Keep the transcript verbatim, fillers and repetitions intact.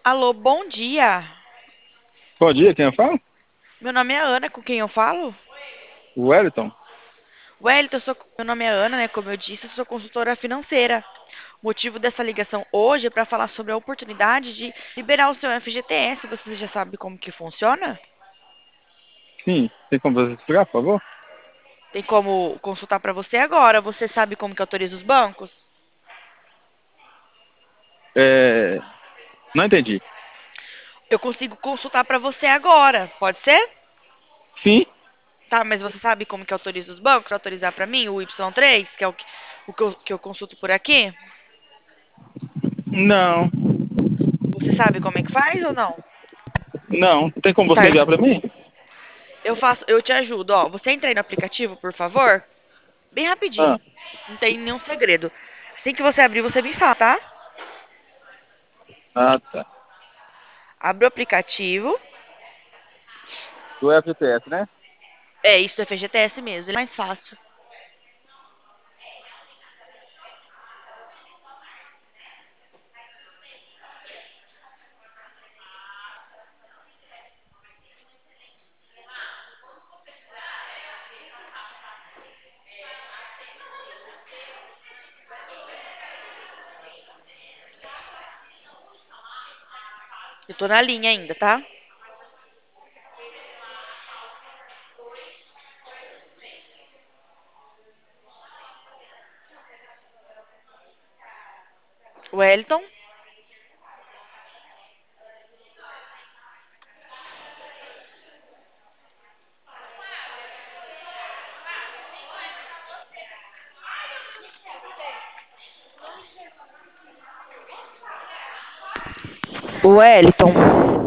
Alô, bom dia. Bom dia, quem eu falo? Meu nome é Ana, com quem eu falo? O Wellington. Wellington, eu sou- meu nome é Ana, né? Como eu disse, eu sou consultora financeira. O motivo dessa ligação hoje é para falar sobre a oportunidade de liberar o seu F G T S. Você já sabe como que funciona? Sim, tem como você explicar, por favor? Tem como consultar para você agora. Você sabe como que autoriza os bancos? É... Não entendi. Eu consigo consultar para você agora. Pode ser? Sim? Tá, mas você sabe como que autoriza os bancos? Autorizar para mim o Y três, que é o que, o que eu, que eu consulto por aqui? Não. Você sabe como é que faz ou não? Não. Tem como Tá, você eu enviar pra mim? Eu faço, eu te ajudo, ó. Você entra aí no aplicativo, por favor? Bem Ah, rapidinho. Não tem nenhum segredo. Assim que você abrir, você me fala, tá? ah tá. Abre o aplicativo. Do F G T S, né? É isso, é F G T S mesmo, ele é mais fácil. Eu tô na linha ainda, tá? Wellington. Wellington.